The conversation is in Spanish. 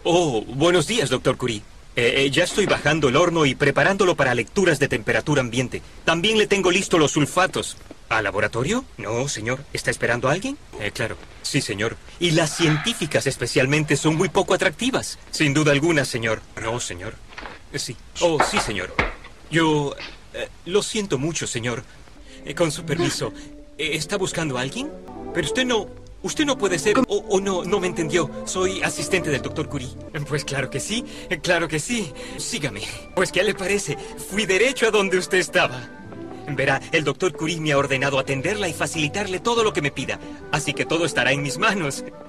Oh, buenos días, doctor Curie. Ya estoy bajando el horno y preparándolo para lecturas de temperatura ambiente. También le tengo listo los sulfatos. ¿Al laboratorio? No, señor. ¿Está esperando a alguien? Claro. Sí, señor. Y las científicas especialmente son muy poco atractivas. Sin duda alguna, señor. No, señor. Sí. Oh, sí, señor. Yo... lo siento mucho, señor. Con su permiso. ¿Está buscando a alguien? Pero usted no... Usted no puede ser... O no me entendió. Soy asistente del doctor Curie. Pues claro que sí. Claro que sí. Sígame. Pues, ¿qué le parece? Fui derecho a donde usted estaba. Verá, el doctor Curie me ha ordenado atenderla y facilitarle todo lo que me pida. Así que todo estará en mis manos.